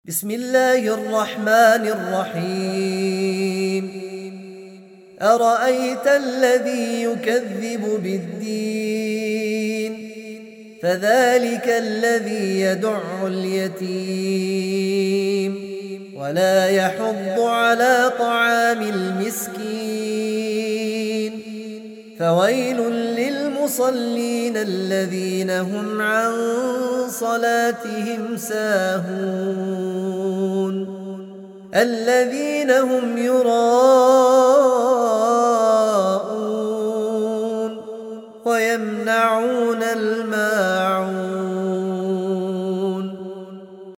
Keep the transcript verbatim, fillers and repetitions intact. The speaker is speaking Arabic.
بسم الله الرحمن الرحيم. أرأيت الذي يكذب بالدين فذلك الذي يدع اليتيم ولا يحض على طعام المسكين فويل للمصلين الذين هم عن صلاتهم ساهون الذين هم يراءون ويمنعون الماعون